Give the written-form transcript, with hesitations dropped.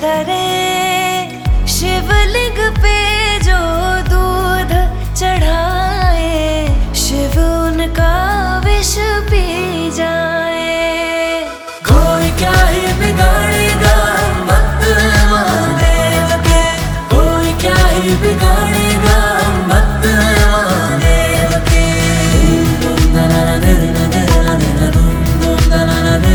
करें, शिवलिंग पे जो दूध चढ़ाए, शिव उनका विष पी जाए। कोई क्या ही बिगाड़ेगा भक्त महादेव के, कोई क्या ही बिगाड़ेगा